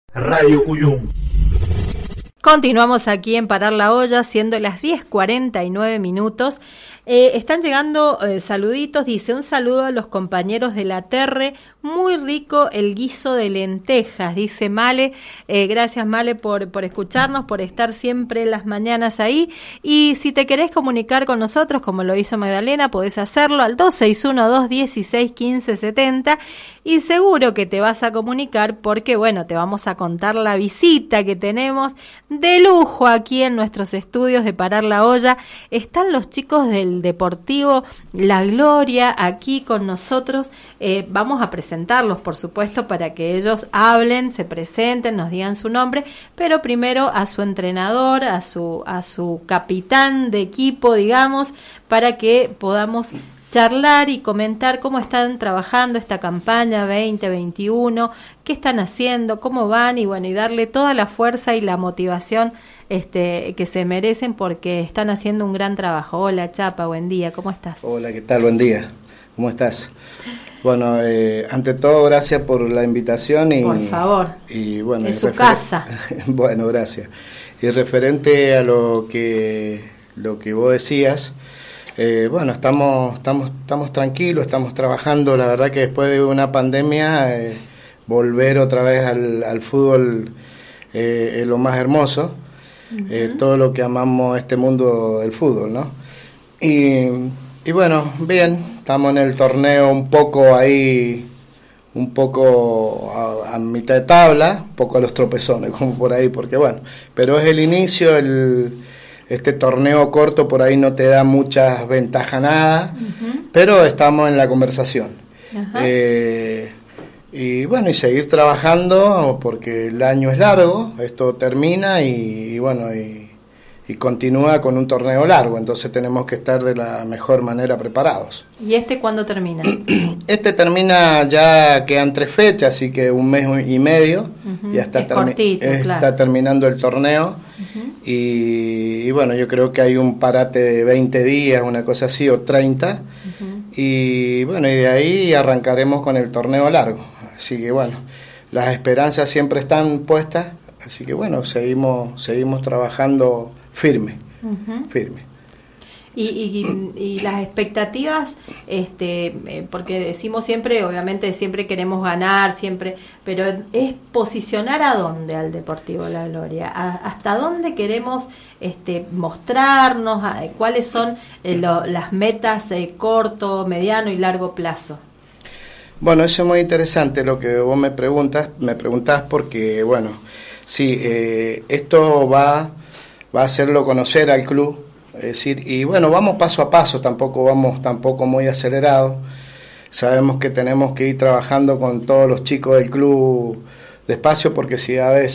Radio Cuyum. Continuamos aquí en Parar la Olla, siendo las 10:49. Están llegando saluditos, dice un saludo a los compañeros de la Terre, muy rico el guiso de lentejas, dice Male. Gracias Male por escucharnos, por estar siempre las mañanas ahí, y si te querés comunicar con nosotros como lo hizo Magdalena, podés hacerlo al 261-216-1570 y seguro que te vas a comunicar porque bueno, te vamos a contar la visita que tenemos de lujo aquí en nuestros estudios de Parar la Olla. Están los chicos del Deportivo La Gloria aquí con nosotros. Vamos a presentarlos, por supuesto, para que ellos hablen, se presenten, nos digan su nombre, pero primero a su entrenador, a su capitán de equipo, digamos, para que podamos charlar y comentar cómo están trabajando esta campaña 2021, qué están haciendo, cómo van, y bueno, y darle toda la fuerza y la motivación que se merecen, porque están haciendo un gran trabajo. Hola Chapa, buen día, ¿cómo estás? Hola, ¿qué tal? Buen día, ¿cómo estás? Bueno, ante todo, gracias por la invitación y por favor, y bueno, es su casa. Bueno, gracias. Y referente a lo que vos decías, bueno, estamos tranquilos, estamos trabajando. La verdad que después de una pandemia, volver otra vez al fútbol es lo más hermoso. Uh-huh. Todo lo que amamos este mundo del fútbol, ¿no? Y bueno, bien, estamos en el torneo un poco a mitad de tabla, un poco a los tropezones, como por ahí, porque bueno, pero es el inicio, este torneo corto por ahí no te da muchas ventajas, nada, uh-huh, pero estamos en la conversación. Uh-huh. Y bueno, y seguir trabajando porque el año es largo, esto termina y bueno, y continúa con un torneo largo, entonces tenemos que estar de la mejor manera preparados. ¿Y cuándo termina? Termina, ya quedan 3 fechas, así que un mes y medio, uh-huh, ya está, está terminando el torneo. Uh-huh. Y bueno, yo creo que hay un parate de 20 días, una cosa así, o 30, uh-huh, y bueno, y de ahí arrancaremos con el torneo largo. Así que bueno, las esperanzas siempre están puestas, así que bueno, seguimos trabajando firme, uh-huh, firme. Y las expectativas, porque decimos siempre, obviamente siempre queremos ganar, siempre, pero es posicionar a dónde al Deportivo La Gloria, hasta dónde queremos mostrarnos, cuáles son las metas corto, mediano y largo plazo. Bueno, eso es muy interesante lo que vos me preguntás porque, bueno, sí, esto va a hacerlo conocer al club, es decir, y bueno, vamos paso a paso, tampoco muy acelerados. Sabemos que tenemos que ir trabajando con todos los chicos del club despacio, porque si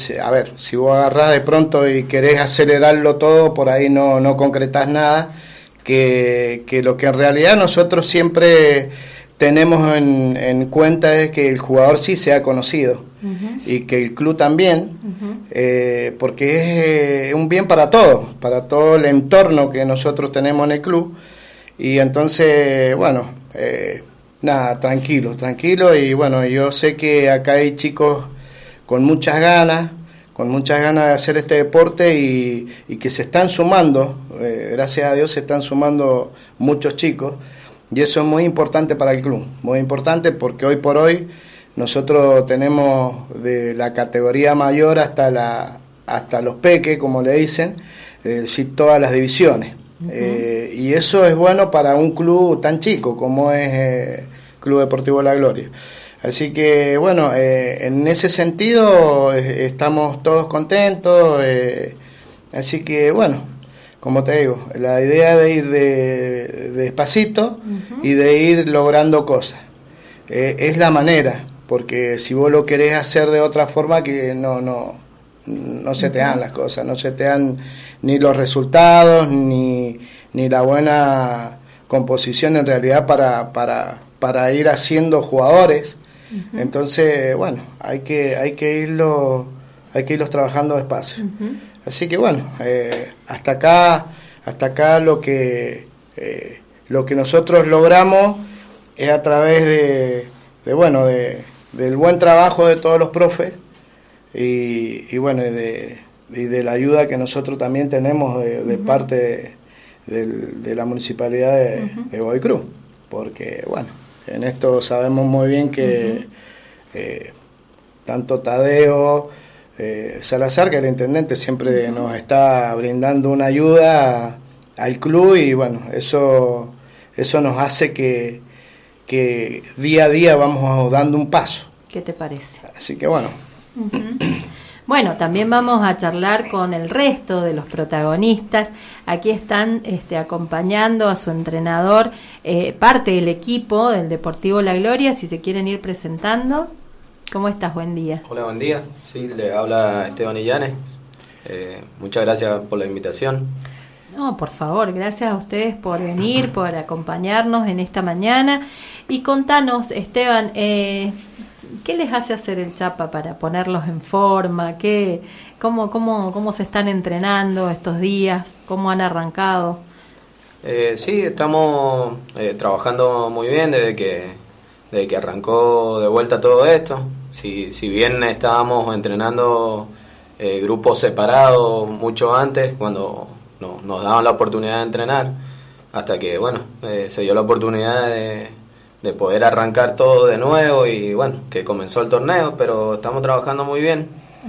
si vos agarrás de pronto y querés acelerarlo todo, por ahí no concretás nada, que lo que en realidad nosotros siempre tenemos en cuenta es que el jugador sí sea conocido, uh-huh, y que el club también, uh-huh, porque es un bien para todo el entorno que nosotros tenemos en el club. Y entonces, bueno, nada, tranquilo, y bueno, yo sé que acá hay chicos con muchas ganas de hacer este deporte y que se están sumando, gracias a Dios se están sumando muchos chicos. Y eso es muy importante para el club, muy importante, porque hoy por hoy nosotros tenemos de la categoría mayor hasta los peques, como le dicen, es decir, todas las divisiones. Uh-huh. Y eso es bueno para un club tan chico como es Club Deportivo La Gloria. Así que bueno, en ese sentido estamos todos contentos, así que bueno, como te digo, la idea de ir de despacito, uh-huh, y de ir logrando cosas. Es la manera, porque si vos lo querés hacer de otra forma, que no se te dan las cosas, no se te dan ni los resultados, ni la buena composición en realidad para ir haciendo jugadores. Uh-huh. Entonces, bueno, hay que irlos trabajando despacio. Uh-huh. Así que bueno, hasta acá lo que nosotros logramos es a través del buen trabajo de todos los profes, y bueno, y de la ayuda que nosotros también tenemos de parte de la municipalidad de Godoy Cruz, porque bueno, en esto sabemos muy bien que tanto Tadeo Salazar, que el intendente, siempre nos está brindando una ayuda al club, y bueno, eso nos hace que día a día vamos dando un paso. ¿Qué te parece? Así que bueno. Bueno, también vamos a charlar con el resto de los protagonistas. Aquí están acompañando a su entrenador, parte del equipo del Deportivo La Gloria, si se quieren ir presentando. ¿Cómo estás? Buen día. Hola, buen día. Sí, le habla Esteban Illanes. Muchas gracias por la invitación. No, por favor, gracias a ustedes por venir, por acompañarnos en esta mañana. Y contanos, Esteban, ¿qué les hace hacer el Chapa para ponerlos en forma? ¿Cómo se están entrenando estos días? ¿Cómo han arrancado? Sí, estamos trabajando muy bien desde que arrancó de vuelta todo esto. Si bien estábamos entrenando grupos separados mucho antes, cuando nos daban la oportunidad de entrenar, hasta que bueno, se dio la oportunidad de poder arrancar todo de nuevo, y bueno, que comenzó el torneo, pero estamos trabajando muy bien,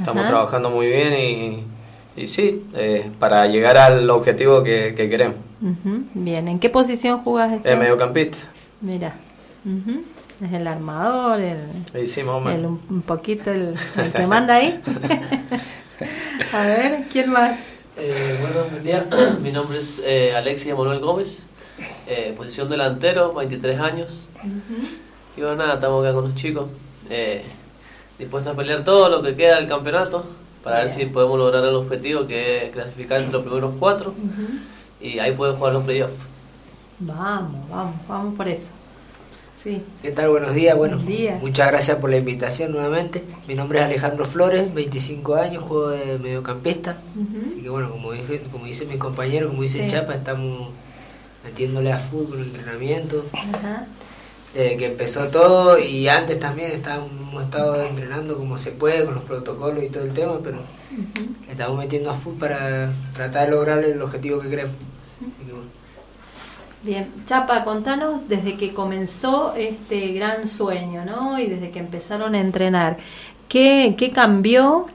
y sí, para llegar al objetivo que queremos. Bien, ¿en qué posición jugás? Mediocampista. Mira, es el armador, un poquito el que manda ahí. A ver, ¿quién más? Bueno, buen día, mi nombre es Alexis Emanuel Gómez, posición delantero, 23 años. Y bueno, nada, estamos acá con los chicos, dispuestos a pelear todo lo que queda del campeonato, para ver si podemos lograr el objetivo, que es clasificar entre los primeros 4, y ahí pueden jugar los playoffs. Vamos por eso. Sí. ¿Qué tal? Buenos días. Bueno, Buen día. Muchas gracias por la invitación nuevamente. Mi nombre es Alejandro Flores, 25 años, juego de mediocampista. Así que bueno, como dice mi compañero, como dice Chapa, estamos metiéndole a full con el entrenamiento. Desde que empezó todo, y antes también hemos estado entrenando como se puede, con los protocolos y todo el tema, pero le estamos metiendo a full para tratar de lograr el objetivo que queremos. Así que bueno. Bien, Chapa, contanos desde que comenzó este gran sueño, ¿no? Y desde que empezaron a entrenar, ¿qué cambió?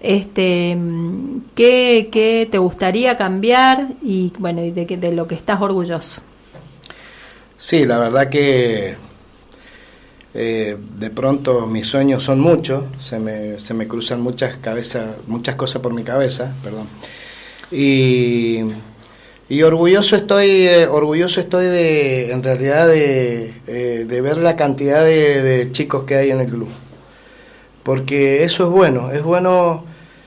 ¿Qué te gustaría cambiar? Y bueno, y de lo que estás orgulloso. Sí, la verdad que de pronto mis sueños son muchos, se me cruzan muchas cosas por mi cabeza, perdón. Y orgulloso estoy en realidad de ver la cantidad de chicos que hay en el club, porque eso es bueno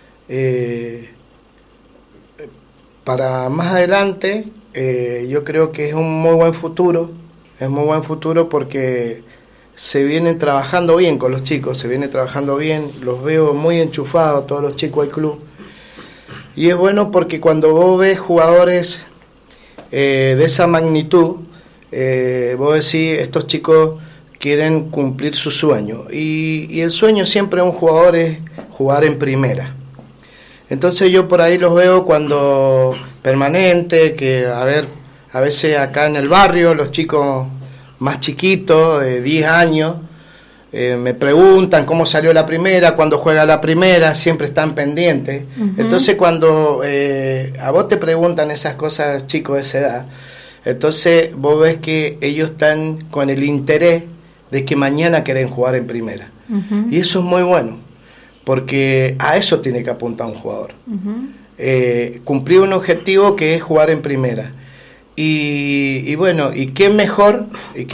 para más adelante. Yo creo que es un muy buen futuro, porque se vienen trabajando bien con los chicos, los veo muy enchufados todos los chicos del club. Y es bueno porque cuando vos ves jugadores de esa magnitud, vos decís, estos chicos quieren cumplir su sueño. Y el sueño siempre de un jugador es jugar en primera. Entonces yo por ahí los veo cuando permanente, que a veces acá en el barrio, los chicos más chiquitos, de 10 años, me preguntan cómo salió la primera, cuando juega la primera, siempre están pendientes. Entonces cuando a vos te preguntan esas cosas, chicos de esa edad, entonces vos ves que ellos están con el interés de que mañana quieren jugar en primera. Y eso es muy bueno, porque a eso tiene que apuntar un jugador. Cumplir un objetivo que es jugar en primera. Y bueno, y qué mejor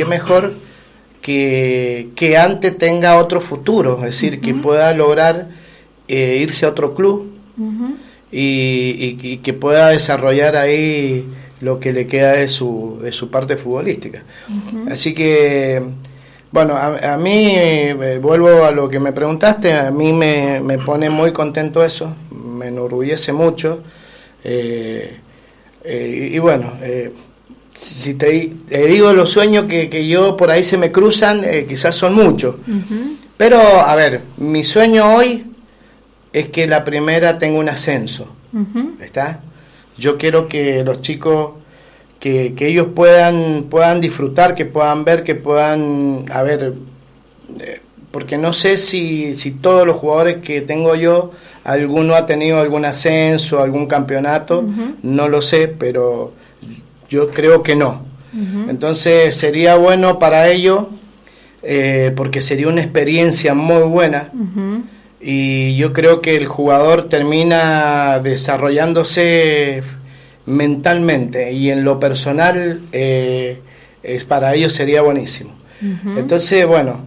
que antes tenga otro futuro, es decir, que pueda lograr irse a otro club y que pueda desarrollar ahí lo que le queda de su parte futbolística. Así que, bueno, a mí, vuelvo a lo que me preguntaste, a mí me pone muy contento eso, me enorgullece mucho, y bueno, si te digo los sueños que yo por ahí se me cruzan, quizás son muchos. Pero, a ver, mi sueño hoy es que la primera tenga un ascenso. ¿Está? Yo quiero que los chicos, que ellos puedan disfrutar, que puedan ver, que puedan, a ver, porque no sé si todos los jugadores que tengo yo, alguno ha tenido algún ascenso, algún campeonato, no lo sé, pero yo creo que no. Entonces sería bueno para ellos, porque sería una experiencia muy buena, y yo creo que el jugador termina desarrollándose mentalmente, y en lo personal para ellos sería buenísimo. Entonces, bueno,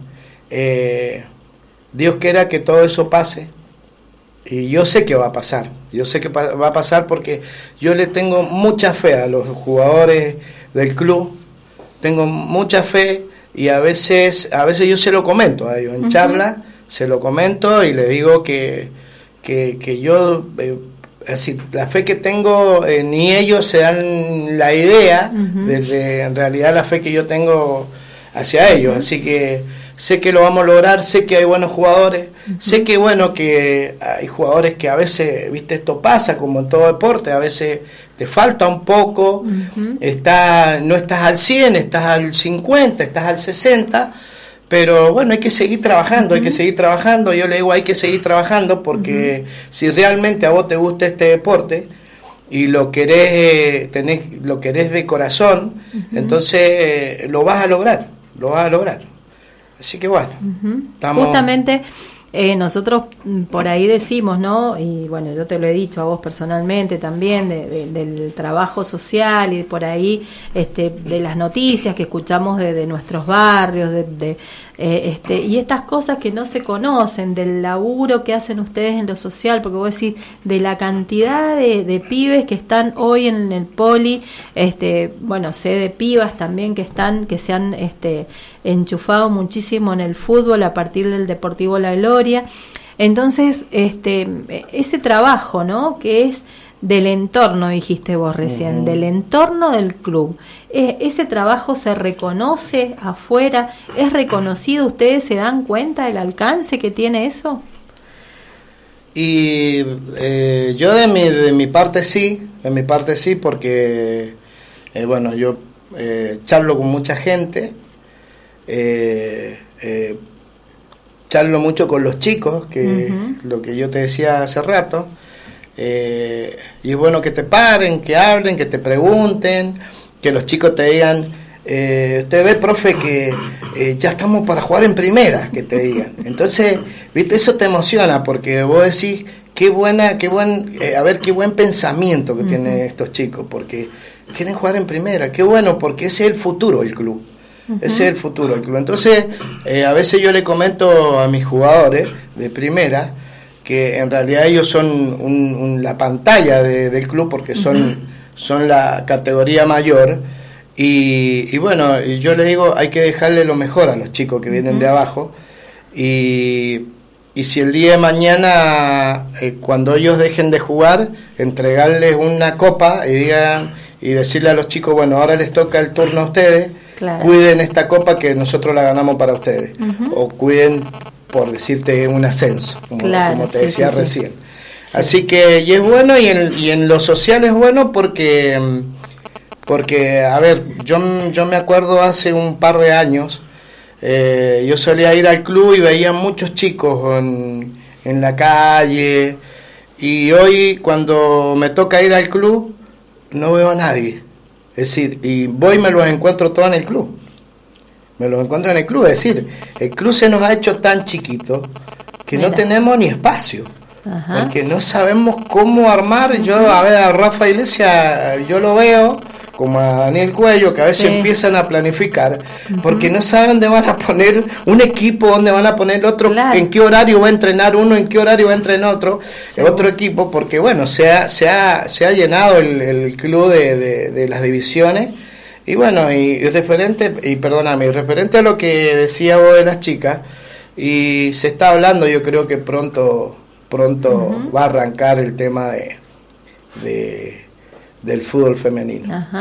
Dios quiera que todo eso pase, y yo sé que va a pasar, va a pasar porque yo le tengo mucha fe a los jugadores del club, tengo mucha fe, y a veces yo se lo comento a ellos en charla, se lo comento y le digo que yo, es decir, la fe que tengo, ni ellos se dan la idea de en realidad la fe que yo tengo hacia ellos, así que sé que lo vamos a lograr, sé que hay buenos jugadores, sé que bueno, que hay jugadores que a veces, viste, esto pasa como en todo deporte, a veces te falta un poco, no estás al 100, estás al 50, estás al 60, pero bueno, hay que seguir trabajando, yo le digo hay que seguir trabajando, porque si realmente a vos te gusta este deporte y lo querés de corazón, entonces lo vas a lograr. Así que bueno, estamos... Justamente nosotros por ahí decimos, ¿no? Y bueno, yo te lo he dicho a vos personalmente también, del trabajo social y por ahí de las noticias que escuchamos de nuestros barrios, y estas cosas que no se conocen, del laburo que hacen ustedes en lo social, porque vos decís, de la cantidad de pibes que están hoy en el poli, bueno, sé de pibas también que se han enchufado muchísimo en el fútbol a partir del Deportivo La Gloria. Entonces, ese trabajo, ¿no?, que es del entorno, dijiste vos recién, del entorno del club, ese trabajo se reconoce afuera, es reconocido, ¿ustedes se dan cuenta del alcance que tiene eso? Y yo de mi parte sí, porque bueno, yo charlo con mucha gente, charlo mucho con los chicos, que lo que yo te decía hace rato, y es bueno que te paren, que hablen, que te pregunten, que los chicos te digan, usted ve, profe, que ya estamos para jugar en primera, que te digan. Entonces, viste, eso te emociona, porque vos decís, qué buen pensamiento que tienen estos chicos, porque quieren jugar en primera, qué bueno, porque ese es el futuro del club. Ese es el futuro del club. Entonces, a veces yo le comento a mis jugadores de primera que en realidad ellos son la pantalla del club, porque son la categoría mayor, y bueno, yo les digo, hay que dejarle lo mejor a los chicos que vienen de abajo, y si el día de mañana, cuando ellos dejen de jugar, entregarles una copa y decirle a los chicos, bueno, ahora les toca el turno a ustedes, cuiden esta copa que nosotros la ganamos para ustedes, o cuiden, por decirte, un ascenso, como te decía recién. Sí. Así que, y es bueno, y en lo social es bueno, porque a ver, yo me acuerdo hace un par de años, yo solía ir al club y veía muchos chicos en la calle, y hoy cuando me toca ir al club no veo a nadie. Es decir, y voy y me los encuentro todos en el club. Es decir, el club se nos ha hecho tan chiquito que no tenemos ni espacio. Porque no sabemos cómo armar. Yo a ver a Rafa Iglesias, yo lo veo, como a Daniel Cuello, que a veces empiezan a planificar, porque no saben dónde van a poner un equipo, dónde van a poner otro, en qué horario va a entrenar uno, en qué horario va a entrenar otro equipo, porque bueno, se ha llenado el club de las divisiones, y bueno, y referente a lo que decía vos de las chicas, y se está hablando, yo creo que pronto va a arrancar el tema del fútbol femenino.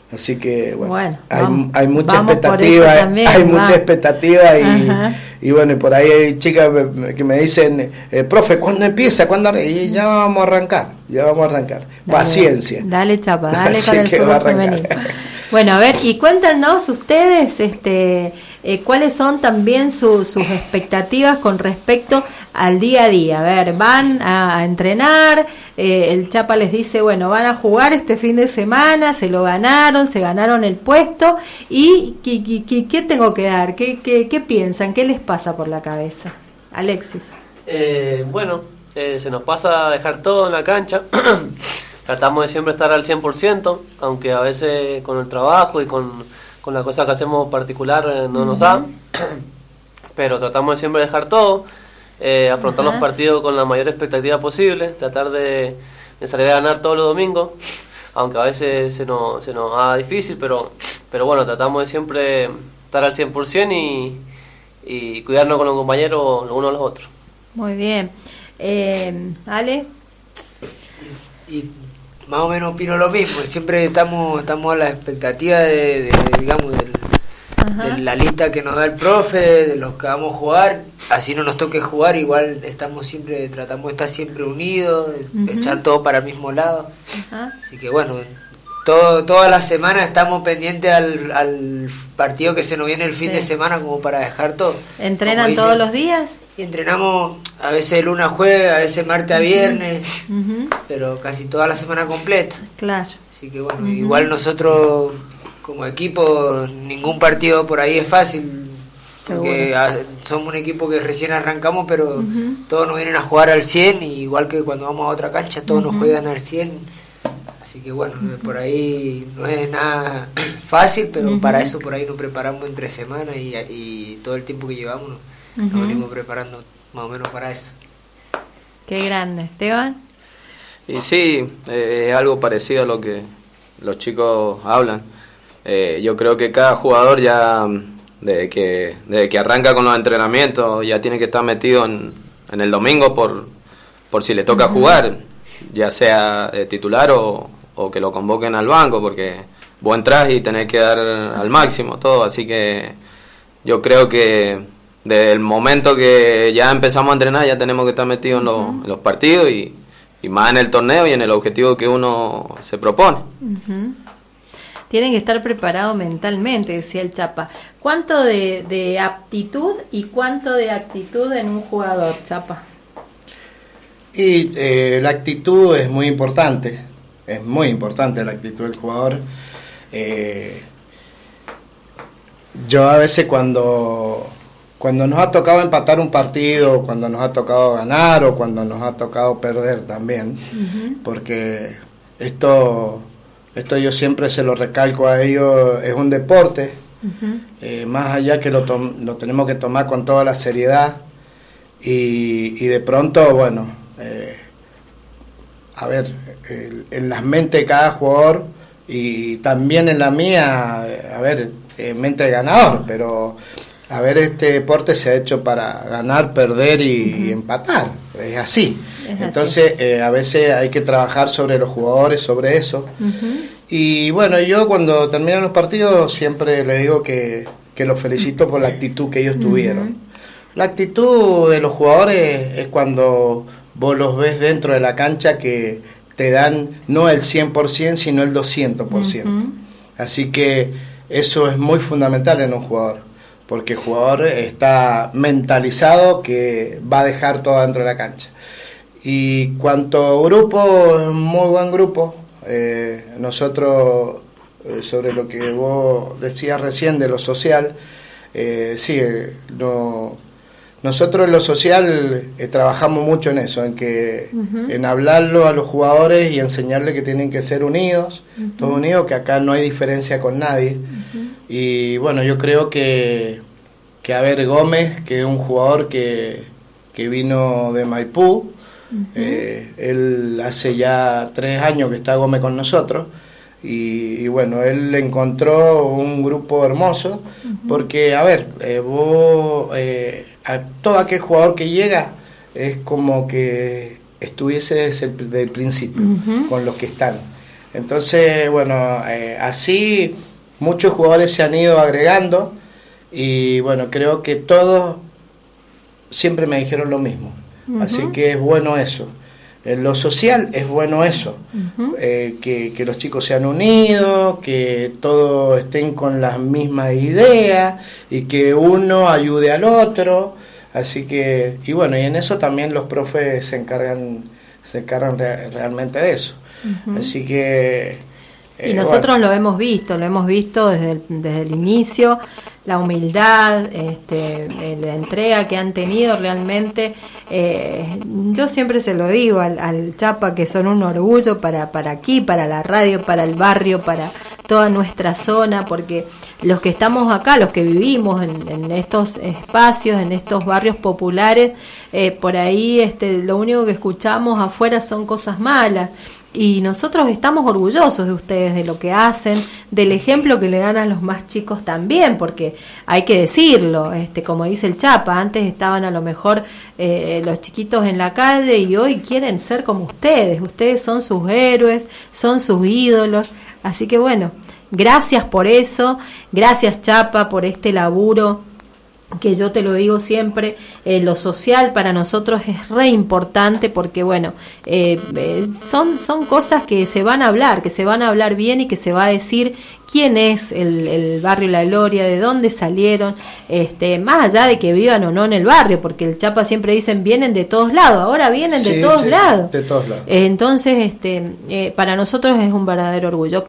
Así que Bueno, hay mucha vamos por expectativa, eso también, hay va. mucha expectativa Ajá. y bueno, y por ahí hay chicas que me dicen, profe, ¿cuándo empieza? Y ya vamos a arrancar. Dale, Paciencia. Dale, Chapa, dale Así con el que va a fútbol arrancar. femenino. Bueno, a ver, y cuéntanos ustedes, cuáles son también sus expectativas con respecto al día a día. A ver, van a entrenar, el Chapa les dice, bueno, van a jugar este fin de semana, se ganaron el puesto, y ¿qué tengo que dar? ¿Qué piensan? ¿Qué les pasa por la cabeza? Alexis. Se nos pasa a dejar todo en la cancha. Tratamos de siempre estar al 100%, aunque a veces con el trabajo y con la cosa que hacemos particular no nos da. Pero tratamos de siempre dejar todo, afrontar los partidos con la mayor expectativa posible, tratar de salir a ganar todos los domingos, aunque a veces se nos haga difícil, pero bueno, tratamos de siempre estar al 100% y cuidarnos con los compañeros los unos a los otros. Muy bien. Ale. Y más o menos opino lo mismo, siempre estamos a la expectativa de la lista que nos da el profe, de los que vamos a jugar, así no nos toque jugar, igual tratamos de estar siempre unidos, de echar todo para el mismo lado. Así que bueno, toda la semana estamos pendientes al partido que se nos viene el fin de semana, como para dejar todo. ¿Entrenan todos los días? Y entrenamos a veces de lunes a jueves, a veces martes a viernes, pero casi toda la semana completa. Claro. Así que bueno, igual nosotros como equipo, ningún partido por ahí es fácil, porque somos un equipo que recién arrancamos, pero todos nos vienen a jugar al 100, y igual que cuando vamos a otra cancha, todos nos juegan al 100. Así que bueno, por ahí no es nada fácil, pero para eso por ahí nos preparamos entre semanas y todo el tiempo que llevamos nos venimos preparando más o menos para eso. Qué grande. ¿Esteban? Y sí, es algo parecido a lo que los chicos hablan. Yo creo que cada jugador ya, desde que arranca con los entrenamientos, ya tiene que estar metido en el domingo por si le toca jugar, ya sea titular o que lo convoquen al banco, porque vos entrás y tenés que dar al máximo todo. Así que yo creo que desde el momento que ya empezamos a entrenar, ya tenemos que estar metidos en los partidos y más en el torneo y en el objetivo que uno se propone. Tienen que estar preparados mentalmente, decía el Chapa. ¿Cuánto de aptitud y cuánto de actitud en un jugador, Chapa? Y la actitud es muy importante la actitud del jugador. Yo a veces cuando nos ha tocado empatar un partido, cuando nos ha tocado ganar o cuando nos ha tocado perder también, porque esto yo siempre se lo recalco a ellos, es un deporte, más allá que lo tenemos que tomar con toda la seriedad y de pronto, bueno, en las mentes de cada jugador y también en la mía, mente de ganador, pero este deporte se ha hecho para ganar, perder y empatar, es así. Entonces a veces hay que trabajar sobre los jugadores, sobre eso. Y bueno, yo cuando terminan los partidos siempre les digo que los felicito por la actitud que ellos tuvieron. La actitud de los jugadores es cuando vos los ves dentro de la cancha, que te dan no el 100%, sino el 200%. Así que eso es muy fundamental en un jugador, porque el jugador está mentalizado que va a dejar todo dentro de la cancha. Y cuanto grupo, es un muy buen grupo. Nosotros, sobre lo que vos decías recién de lo social, nosotros en lo social trabajamos mucho en eso, en hablarlo a los jugadores y enseñarles que tienen que ser unidos, todos unidos, que acá no hay diferencia con nadie. Y bueno, yo creo que Gómez, que es un jugador que vino de Maipú, él hace ya 3 años que está Gómez con nosotros, y bueno, él encontró un grupo hermoso, porque a todo aquel jugador que llega es como que estuviese desde el principio con los que están. Entonces, bueno, así muchos jugadores se han ido agregando y bueno, creo que todos siempre me dijeron lo mismo. Así que es bueno eso. En lo social es bueno eso, que los chicos sean unidos, que todos estén con las mismas ideas y que uno ayude al otro. Así que, y bueno, y en eso también los profes se encargan realmente de eso. Así que... y nosotros lo hemos visto desde el inicio, la humildad, la entrega que han tenido realmente. Yo siempre se lo digo al Chapa, que son un orgullo para aquí, para la radio, para el barrio, para toda nuestra zona, porque los que estamos acá, los que vivimos en estos espacios, en estos barrios populares, por ahí lo único que escuchamos afuera son cosas malas. Y nosotros estamos orgullosos de ustedes, de lo que hacen, del ejemplo que le dan a los más chicos también, porque hay que decirlo, como dice el Chapa, antes estaban a lo mejor los chiquitos en la calle y hoy quieren ser como ustedes son sus héroes, son sus ídolos, así que bueno, gracias por eso, gracias Chapa por este laburo, que yo te lo digo siempre, lo social para nosotros es re importante porque bueno, son cosas que se van a hablar bien y que se va a decir quién es el barrio La Gloria, de dónde salieron, más allá de que vivan o no en el barrio, porque el Chapa siempre dicen vienen de todos lados, ahora vienen de todos lados. De todos lados. Entonces, para nosotros es un verdadero orgullo.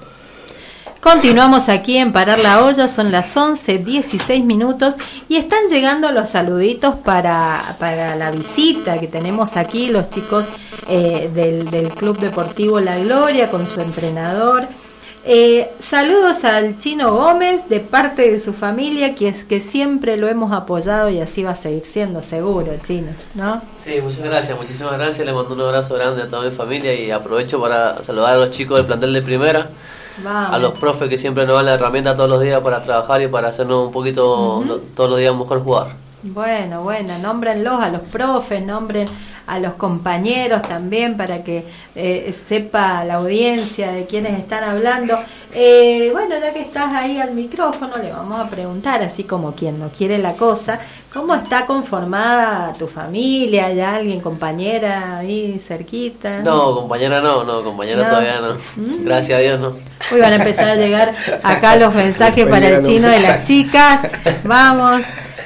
Continuamos aquí en Parar la Olla, son las 11:16 y están llegando los saluditos para la visita que tenemos aquí, los chicos del Club Deportivo La Gloria con su entrenador. Saludos al Chino Gómez de parte de su familia, que es que siempre lo hemos apoyado y así va a seguir siendo, seguro, Chino, ¿no? Sí, muchas gracias, muchísimas gracias, le mando un abrazo grande a toda mi familia y aprovecho para saludar a los chicos del plantel de primera. Vamos. A los profes que siempre nos dan la herramienta todos los días para trabajar y para hacernos un poquito todos los días mejor jugar. Bueno, nómbrenlos a los profes, nombren a los compañeros también para que sepa la audiencia de quiénes están hablando. Ya que estás ahí al micrófono, le vamos a preguntar, así como quien no quiere la cosa, ¿cómo está conformada tu familia? ¿Ya alguien, compañera ahí cerquita? No, compañera no, todavía no. Gracias a Dios no. Hoy van a empezar a llegar acá los mensajes para el Chino de las chicas. Vamos.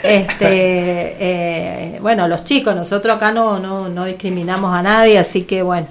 Los chicos, nosotros acá no discriminamos a nadie, así que bueno,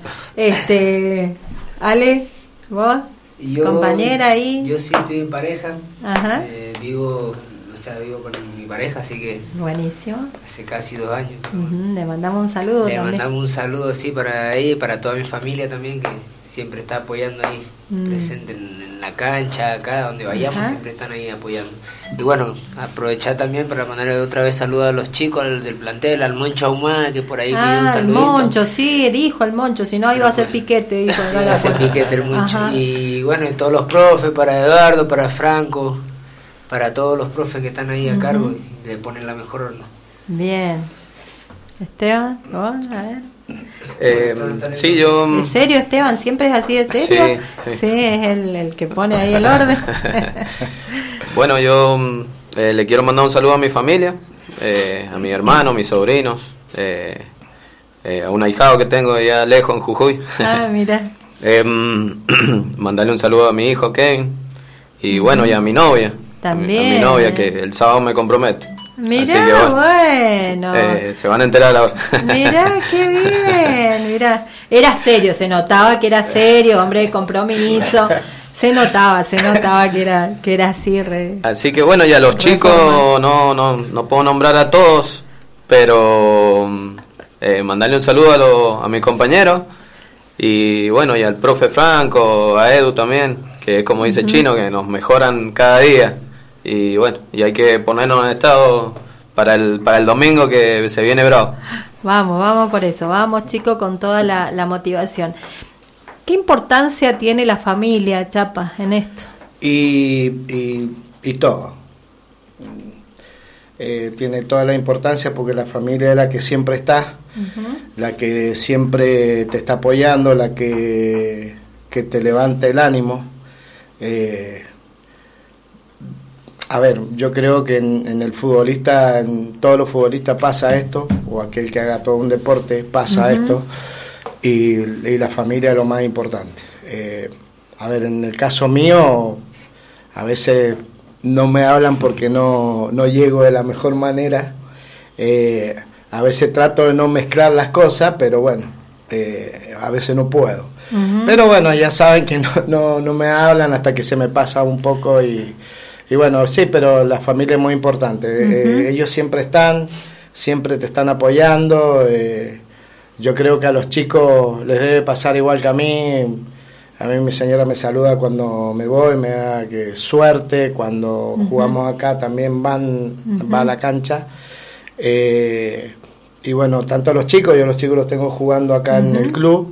Ale, vos, compañera ahí. Yo sí estoy en pareja. Ajá. Vivo con mi pareja, así que buenísimo. Hace casi 2 años. Le mandamos un saludo. Mandamos un saludo, sí, para ella y para toda mi familia también, que siempre está apoyando ahí, presente en la cancha, acá donde vayamos, siempre están ahí apoyando. Y bueno, aprovechar también para mandarle otra vez saludos a los chicos del plantel, al Moncho Ahumada, que por ahí pidió un saludito. El Moncho, sí, dijo el Moncho, si no iba a hacer piquete, dijo. Iba a hacer piquete el Moncho. Y bueno, y todos los profes, para Eduardo, para Franco, para todos los profes que están ahí a cargo y le ponen la mejor onda. Bien. Esteban, ¿vos? A ver. Sí, yo... ¿En serio, Esteban? ¿Siempre es así de serio? Sí, es el que pone ahí el orden. Bueno, yo le quiero mandar un saludo a mi familia, a mi hermano, a mis sobrinos, a un ahijado que tengo allá lejos en Jujuy. Mira. Mandarle un saludo a mi hijo Kevin y bueno, y a mi novia. También. A mi novia que el sábado me compromete. Mirá, bueno. Se van a enterar ahora. Mirá, qué bien. Mirá, era serio, se notaba que era serio, hombre de compromiso. Se notaba que era así. Así que bueno, y a los chicos no puedo nombrar a todos, pero mandarle un saludo a mis compañeros y bueno, y al profe Franco, a Edu también, que es como dice Chino, que nos mejoran cada día. Y bueno, y hay que ponernos en estado para el domingo que se viene bravo. Vamos por eso, vamos chicos con toda la motivación. ¿Qué importancia tiene la familia, Chapa, en esto? Y todo. Tiene toda la importancia porque la familia es la que siempre está, la que siempre te está apoyando, la que que te levante el ánimo. A ver, yo creo que en el futbolista, en todos los futbolistas pasa esto, o aquel que haga todo un deporte pasa esto, y la familia es lo más importante. A ver, en el caso mío, a veces no me hablan porque no llego de la mejor manera. A veces trato de no mezclar las cosas, pero bueno, a veces no puedo. Pero bueno, ya saben que no me hablan hasta que se me pasa un poco y bueno, sí, pero la familia es muy importante. Ellos siempre te están apoyando. Yo creo que a los chicos les debe pasar igual que a mí. A mí mi señora me saluda cuando me voy, me da que suerte. Cuando jugamos acá también va a la cancha. Y bueno, tanto los chicos, yo los chicos los tengo jugando acá en el club.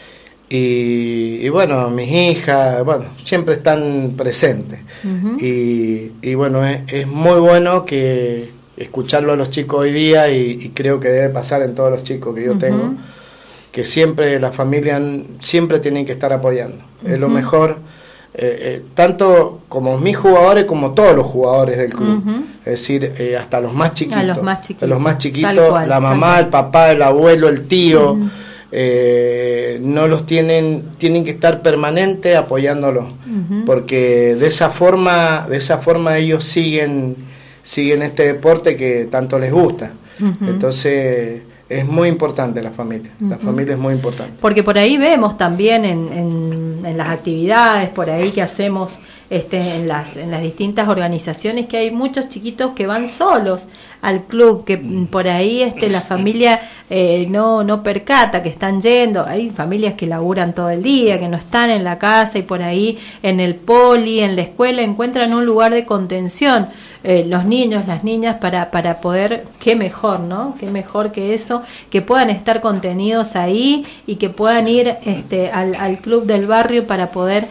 Y bueno, mis hijas, bueno, siempre están presentes. Y bueno, es muy bueno que escucharlo a los chicos hoy día y creo que debe pasar en todos los chicos que yo tengo, que siempre la familia siempre tienen que estar apoyando. Es lo mejor, tanto como mis jugadores como todos los jugadores del club. Es decir, hasta los más chiquitos. A los más chiquitos, cual, la mamá, el papá, el abuelo, el tío. No los tienen que estar permanente apoyándolos, porque de esa forma ellos siguen este deporte que tanto les gusta. Entonces es muy importante la familia es muy importante, porque por ahí vemos también en las actividades por ahí que hacemos en las distintas organizaciones, que hay muchos chiquitos que van solos al club, que por ahí la familia no percata que están yendo. Hay familias que laburan todo el día, que no están en la casa, y por ahí en el poli, en la escuela, encuentran un lugar de contención, los niños, las niñas, para poder, qué mejor, ¿no? Qué mejor que eso, que puedan estar contenidos ahí y que puedan ir al club del barrio para poder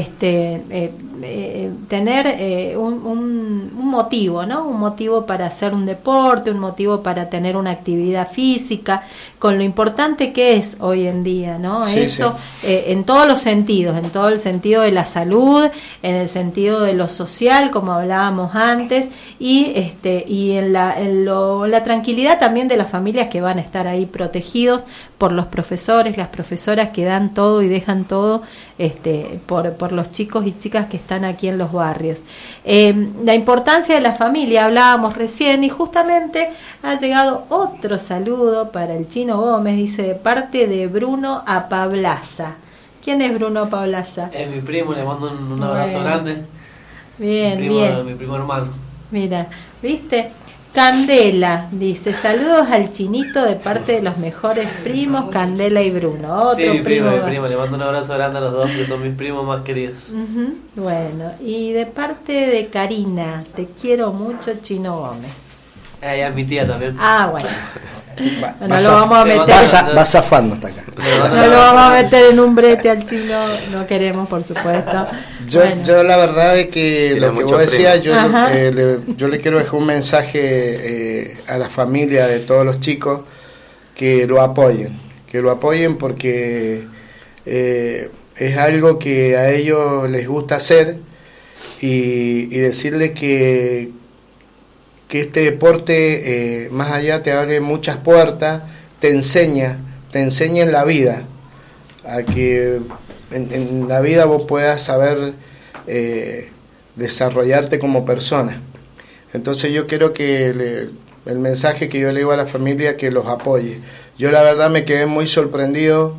tener un motivo, ¿no? Un motivo para hacer un deporte, un motivo para tener una actividad física, con lo importante que es hoy en día, ¿no? Sí, eso sí. En todos los sentidos, en todo el sentido de la salud, en el sentido de lo social, como hablábamos antes, y en la tranquilidad también de las familias que van a estar ahí protegidos por los profesores, las profesoras que dan todo y dejan todo por los chicos y chicas que están aquí en los barrios. La importancia de la familia, hablábamos recién, y justamente ha llegado otro saludo para el Chino Gómez, dice, de parte de Bruno Apablaza. ¿Quién es Bruno Apablaza? Es mi primo, le mando un abrazo grande. Bien, mi primo hermano. Mira, ¿viste? Candela dice, saludos al Chinito de parte de los mejores primos, Candela y Bruno. Otro sí, mi primo, le mando un abrazo grande a los dos, que son mis primos más queridos. Bueno, y de parte de Karina, te quiero mucho, Chino Gómez. Ella es mi tía también. Ah, bueno. No lo vamos a meter. Va zafando hasta acá. No lo vamos a meter en un brete al Chino, no queremos, por supuesto. Yo la verdad es que lo que vos decías, yo le quiero dejar un mensaje a la familia de todos los chicos, que lo apoyen porque es algo que a ellos les gusta hacer, y decirles que este deporte más allá te abre muchas puertas, te enseña en la vida, a que en la vida vos puedas saber desarrollarte como persona. Entonces yo quiero que el mensaje que yo le digo a la familia, que los apoye. Yo la verdad me quedé muy sorprendido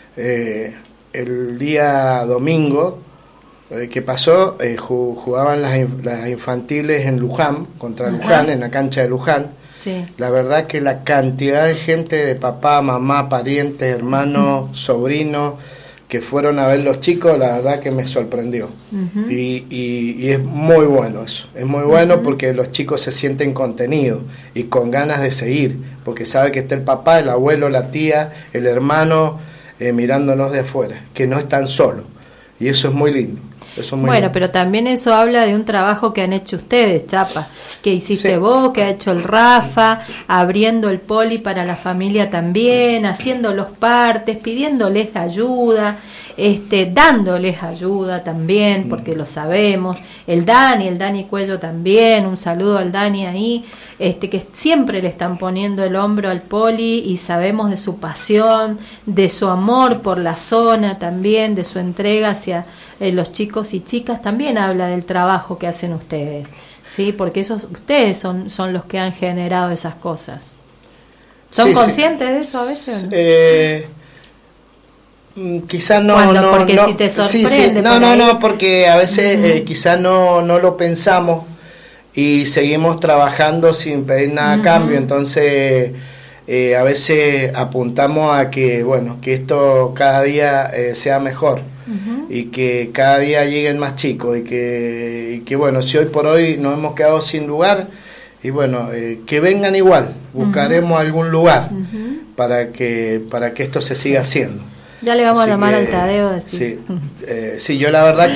el día domingo que pasó, jugaban las infantiles en Luján, contra Luján, en la cancha de Luján. Sí. La verdad que la cantidad de gente, de papá, mamá, parientes, hermanos, sobrinos, que fueron a ver los chicos, la verdad que me sorprendió. Y es muy bueno eso, es muy bueno porque los chicos se sienten contenidos y con ganas de seguir, porque sabe que está el papá, el abuelo, la tía, el hermano mirándonos de afuera, que no están solos, y eso es muy lindo. Eso muy bueno, bien. pero también eso habla de un trabajo que han hecho ustedes, Chapa, que hiciste Sí. vos, que ha hecho el Rafa, abriendo el poli para la familia también, haciendo los partes, pidiéndoles ayuda, dándoles ayuda también, porque lo sabemos, el Dani Cuello también, un saludo al Dani ahí, que siempre le están poniendo el hombro al poli y sabemos de su pasión, de su amor por la zona también, de su entrega hacia los chicos y chicas, también habla del trabajo que hacen ustedes, ¿sí? Porque ustedes son los que han generado esas cosas. ¿Son Sí, conscientes de eso a veces? Quizás no, ¿Cuándo? Porque no, si te sí, sorprende no, por no, ahí. no, porque a veces quizás no lo pensamos y seguimos trabajando sin pedir nada a cambio, entonces a veces apuntamos a que, bueno, que esto cada día sea mejor y que cada día lleguen más chicos y que, bueno, si hoy por hoy nos hemos quedado sin lugar, y bueno, que vengan igual, buscaremos algún lugar para que esto se siga haciendo. Ya le vamos Así a llamar que, al Tadeo a decir. sí, yo la verdad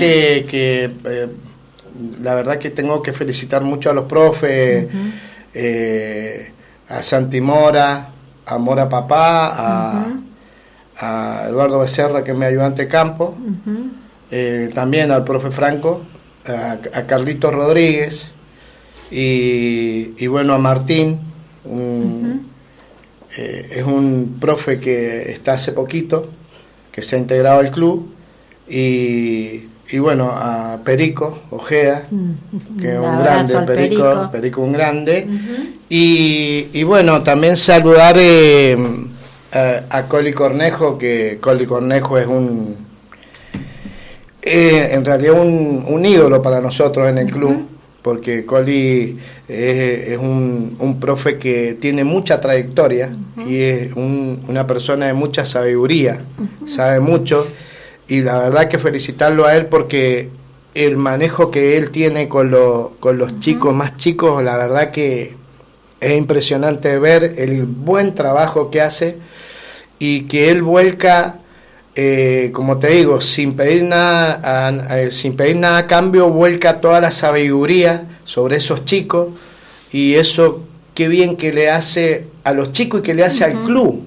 la verdad que tengo que felicitar mucho a los profes, a Santi Mora, a Mora Papá, a Eduardo Becerra, que es mi ayudante de campo, también al profe Franco, a Carlitos Rodríguez y bueno, a Martín, es un profe que está hace poquito, que se ha integrado al club, y bueno, a Perico Ojeda, que es un grande, Perico un grande, y bueno, también saludar a Coli Cornejo, que Coli Cornejo es en realidad un ídolo para nosotros en el club, porque Coli es un profe que tiene mucha trayectoria y es una persona de mucha sabiduría, sabe mucho, y la verdad que felicitarlo a él porque el manejo que él tiene con los chicos más chicos, la verdad que es impresionante ver el buen trabajo que hace y que él vuelca, como te digo, sin pedir nada a cambio, vuelca toda la sabiduría sobre esos chicos, y eso qué bien que le hace a los chicos y que le hace al club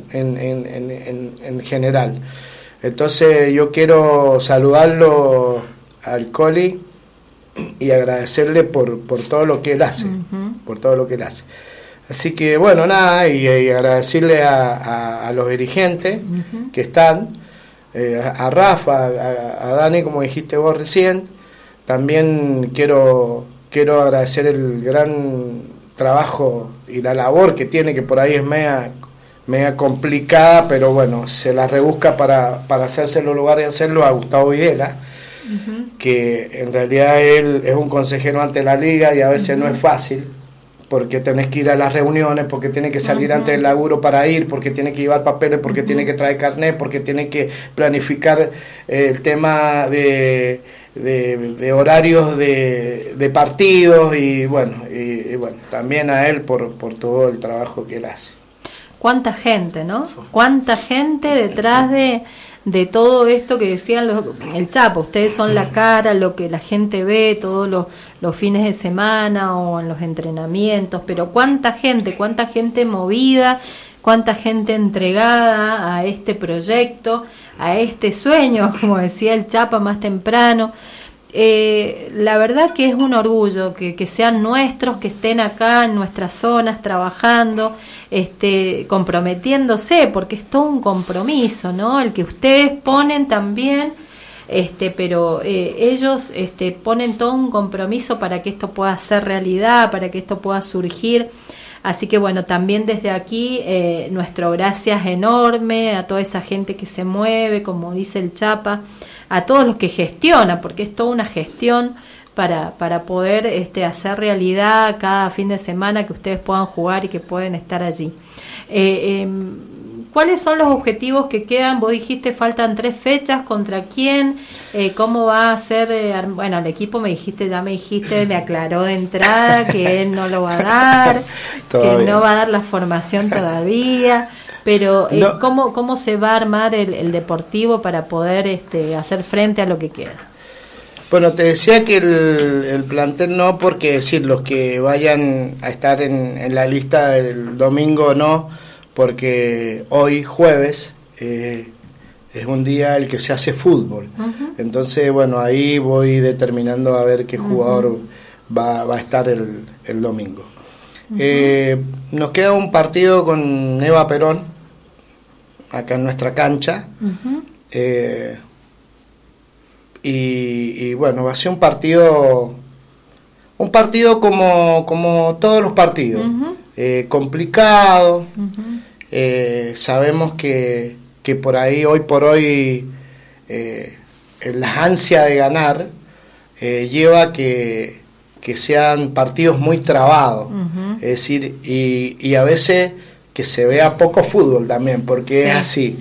en general. Entonces yo quiero saludarlo al Coli y agradecerle por todo lo que él hace, por todo lo que él hace. Así que bueno, nada, y agradecerle a los dirigentes que están, a Rafa, a Dani, como dijiste vos recién. También quiero agradecer el gran trabajo y la labor que tiene, que por ahí es media complicada, pero bueno, se la rebusca para hacerse los lugares y hacerlo, a Gustavo Videla, que en realidad él es un consejero ante la liga y a veces no es fácil, porque tenés que ir a las reuniones, porque tiene que salir antes del laburo para ir, porque tiene que llevar papeles, porque tiene que traer carnet, porque tiene que planificar el tema de horarios de partidos, y bueno, también a él por todo el trabajo que él hace. Cuánta gente, ¿no? Cuánta gente detrás de todo esto que decían el Chapo. Ustedes son la cara, lo que la gente ve todos los fines de semana o en los entrenamientos, pero cuánta gente movida, cuánta gente entregada a este proyecto, a este sueño, como decía el Chapa más temprano. La verdad que es un orgullo que sean nuestros, que estén acá en nuestras zonas trabajando, comprometiéndose, porque es todo un compromiso, ¿no? El que ustedes ponen también, pero ellos ponen todo un compromiso para que esto pueda ser realidad, para que esto pueda surgir. Así que bueno, también desde aquí nuestro gracias enorme a toda esa gente que se mueve, como dice el Chapa, a todos los que gestionan, porque es toda una gestión para poder hacer realidad cada fin de semana que ustedes puedan jugar y que pueden estar allí. ¿Cuáles son los objetivos que quedan? Vos dijiste faltan 3 fechas, ¿contra quién? ¿Cómo va a ser? Bueno, el equipo me aclaró de entrada que él no lo va a dar, que no va a dar la formación todavía, pero No. ¿cómo se va a armar el deportivo para poder hacer frente a lo que queda? Bueno, te decía que el plantel no, porque decir, los que vayan a estar en la lista del domingo no, porque hoy jueves es un día el que se hace fútbol. Entonces, bueno, ahí voy determinando a ver qué jugador va a estar el domingo. Nos queda un partido con Eva Perón, acá en nuestra cancha. Y bueno, va a ser un partido como todos los partidos, complicado. Sabemos que por ahí, hoy por hoy, la ansia de ganar lleva que sean partidos muy trabados, es decir, y a veces que se vea poco fútbol también, porque es así.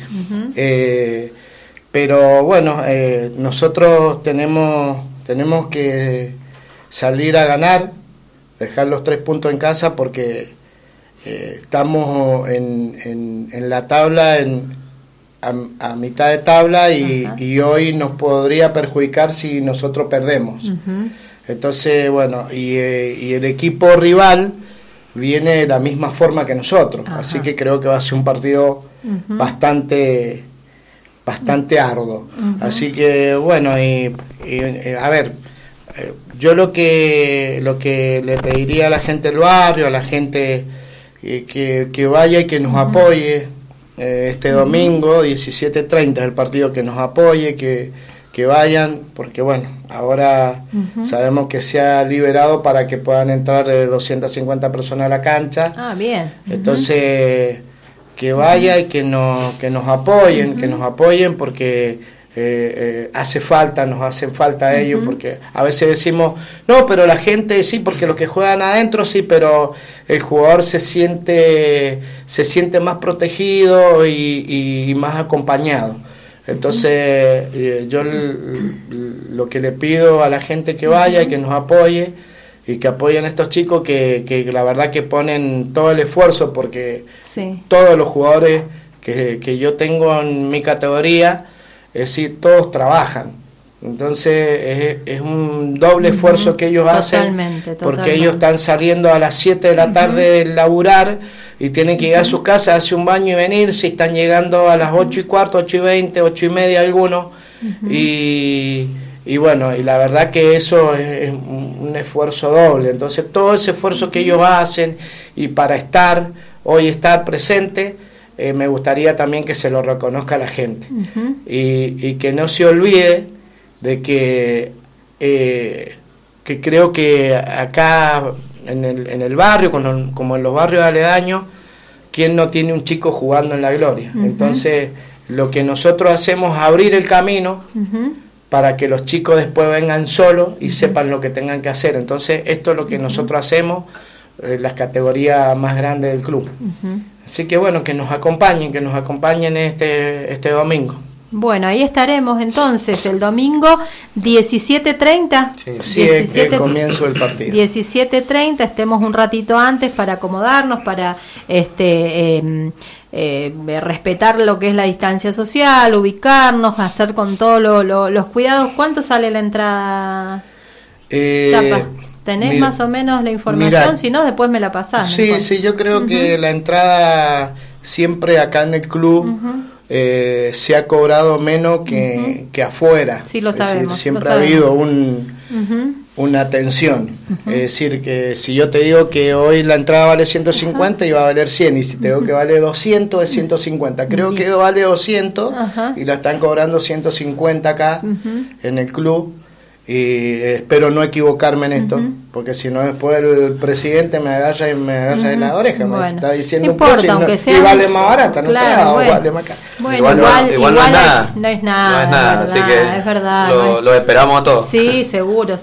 Pero bueno, nosotros tenemos que salir a ganar, dejar los 3 puntos en casa, porque estamos en la tabla, a mitad de tabla, y hoy nos podría perjudicar si nosotros perdemos. Entonces, bueno, y el equipo rival viene de la misma forma que nosotros, así que creo que va a ser un partido bastante arduo. Así que bueno, y a ver, yo lo que le pediría a la gente del barrio, a la gente que vaya y que nos apoye este domingo 17:30 es el partido, que nos apoye, que vayan, porque bueno, ahora sabemos que se ha liberado para que puedan entrar 250 personas a la cancha. Bien. Entonces, que vaya y que nos apoyen, porque nos hacen falta ellos, porque a veces decimos, no, pero la gente sí, porque los que juegan adentro sí, pero el jugador se siente más protegido y más acompañado. Entonces, yo lo que le pido a la gente que vaya y que nos apoye, y que apoyen a estos chicos que la verdad que ponen todo el esfuerzo, porque todos los jugadores que yo tengo en mi categoría, es decir, todos trabajan. Entonces es un doble esfuerzo que ellos hacen, porque ellos están saliendo a las 7 de la tarde de laburar y tienen que llegar a sus casas, hacer un baño y venir. Si están llegando a las 8:15, 8:20, 8:30 algunos, y bueno, y la verdad que eso es un esfuerzo doble. Entonces todo ese esfuerzo que ellos hacen, y para hoy estar presente, me gustaría también que se lo reconozca a la gente, y que no se olvide de que creo que acá en el barrio, como en los barrios aledaños, ¿quién no tiene un chico jugando en la gloria? Entonces lo que nosotros hacemos es abrir el camino para que los chicos después vengan solos y sepan lo que tengan que hacer. Entonces esto es lo que nosotros hacemos en las categorías más grandes del club. Así que bueno, que nos acompañen este domingo. Bueno, ahí estaremos entonces el domingo 17:30. Sí, es el comienzo del partido. 17:30, estemos un ratito antes para acomodarnos, para respetar lo que es la distancia social, ubicarnos, hacer con todos los cuidados. ¿Cuánto sale la entrada? Chapa, ¿tenés más o menos la información? Si no, después me la pasás. Sí, yo creo que la entrada siempre acá en el club se ha cobrado menos que afuera. Sí, lo sabemos. Es decir, siempre ha habido una atención. Es decir, que si yo te digo que hoy la entrada vale 150 y va a valer 100, y si te digo que vale 200 es 150. Creo que vale 200 y la están cobrando 150 acá en el club. Y espero no equivocarme en esto, porque si no después el presidente me agarra de la oreja, me está diciendo no importa, un precio y vale más barata, claro, vale más caro. Igual no es nada. No es nada, así que es verdad, lo esperamos a todos. Sí, seguro.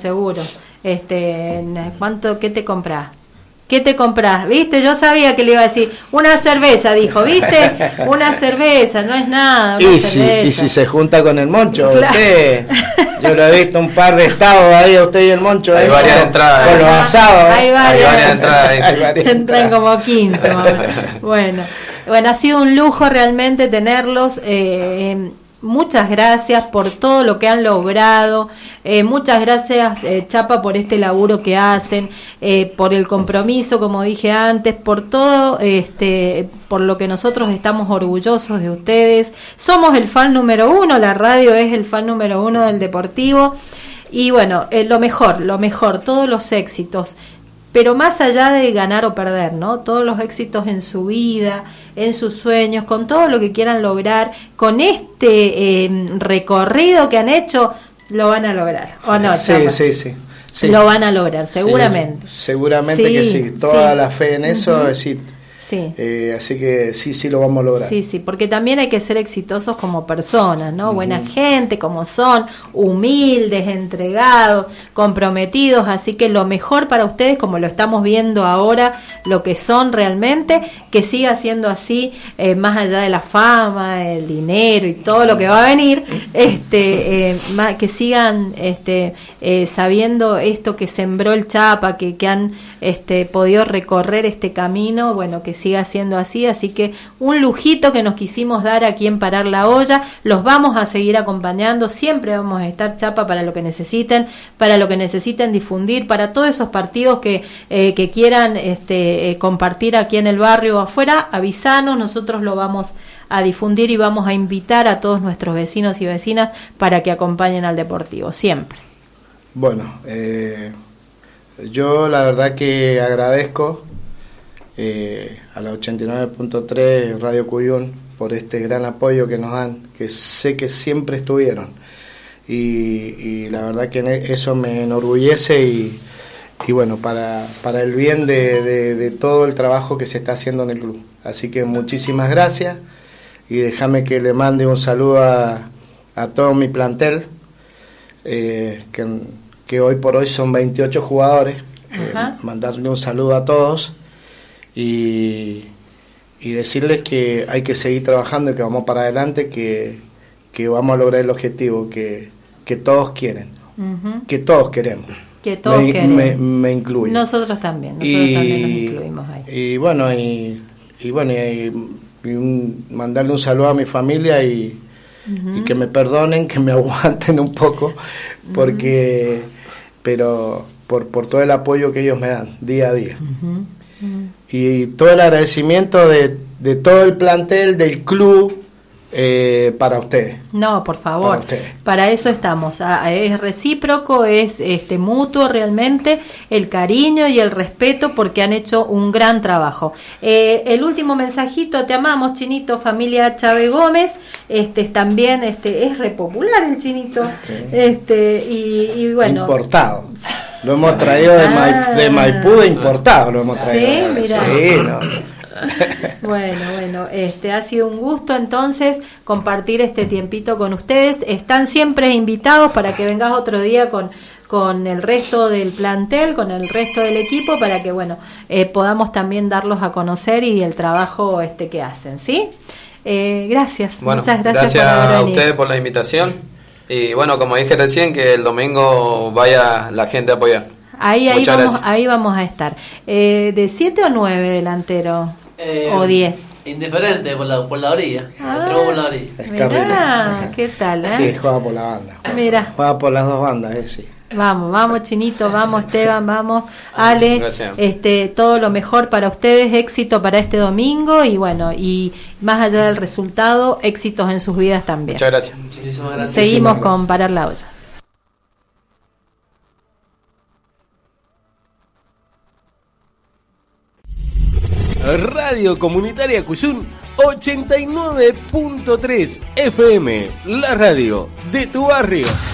¿Qué te compras? ¿Qué te compras? ¿Viste? Yo sabía que le iba a decir. Una cerveza, dijo. ¿Viste? Una cerveza, no es nada. Y si se junta con el Moncho, usted. Yo lo he visto un par de estados ahí, usted y el Moncho. Hay varias entradas. Con los asados. Hay varias entradas. Entran como 15. Bueno, ha sido un lujo realmente tenerlos. muchas gracias por todo lo que han logrado, muchas gracias Chapa por este laburo que hacen, por el compromiso, como dije antes, por todo, por lo que nosotros estamos orgullosos de ustedes. Somos el fan número 1, la radio es el fan número 1 del Deportivo, y bueno, lo mejor, todos los éxitos. Pero más allá de ganar o perder, ¿no? Todos los éxitos en su vida, en sus sueños, con todo lo que quieran lograr, con este recorrido que han hecho, lo van a lograr. ¿O no, Chapa? Sí. Lo van a lograr, seguramente. Sí, seguramente que sí. Toda la fe en eso, sí. Sí. Así que sí lo vamos a lograr. Sí, porque también hay que ser exitosos como personas, ¿no? Buena gente, como son, humildes, entregados, comprometidos, así que lo mejor para ustedes, como lo estamos viendo ahora, lo que son realmente, que siga siendo así, más allá de la fama, el dinero y todo lo que va a venir, que sigan sabiendo esto que sembró el Chapa, que han podido recorrer este camino, bueno, que siga siendo así que un lujito que nos quisimos dar aquí en Parar la Olla. Los vamos a seguir acompañando, siempre vamos a estar, Chapa, para lo que necesiten difundir, para todos esos partidos que quieran compartir aquí en el barrio o afuera, avisanos, nosotros lo vamos a difundir y vamos a invitar a todos nuestros vecinos y vecinas para que acompañen al Deportivo, siempre. Bueno, yo la verdad que agradezco a la 89.3 Radio Cuyún por este gran apoyo que nos dan, que sé que siempre estuvieron, y la verdad que eso me enorgullece y bueno, para el bien de todo el trabajo que se está haciendo en el club. Así que muchísimas gracias, y déjame que le mande un saludo a todo mi plantel, que hoy por hoy son 28 jugadores, mandarle un saludo a todos y decirles que hay que seguir trabajando y que vamos para adelante, que vamos a lograr el objetivo que todos quieren, que todos queremos. Que todos queremos. Me incluyo. Nosotros también nos incluimos ahí. Y mandarle un saludo a mi familia y que me perdonen, que me aguanten un poco, porque pero por todo el apoyo que ellos me dan día a día. Y todo el agradecimiento de todo el plantel del club para ustedes. No, por favor, para eso estamos. Es recíproco, es mutuo realmente, el cariño y el respeto, porque han hecho un gran trabajo. El último mensajito: te amamos, Chinito, familia Chávez Gómez. También es re popular el Chinito. Sí. Y bueno, importado. Lo hemos traído de Maipú, importado lo hemos traído. Sí, mira. Sí, no. Bueno, ha sido un gusto entonces compartir este tiempito con ustedes. Están siempre invitados para que vengas otro día con el resto del plantel, con el resto del equipo, para que podamos también darlos a conocer y el trabajo que hacen, ¿sí? Gracias, muchas gracias por haber venido. A ustedes por la invitación. Y bueno, como dije recién, que el domingo vaya la gente a apoyar. Ahí vamos a estar. ¿De 7 o 9 delantero? ¿O 10? Indiferente, por la orilla. Entramos por la orilla. Mirá, ¿qué tal? Sí, juega por la banda. Mira. Juega por las dos bandas, sí. Vamos Chinito, vamos Esteban, vamos Ale, gracias. Todo lo mejor para ustedes, éxito para este domingo y y más allá del resultado, éxitos en sus vidas también. Muchas gracias. Muchísimas gracias. Seguimos con Parar la Olla. Radio Comunitaria Cuyún 89.3 FM, la radio de tu barrio.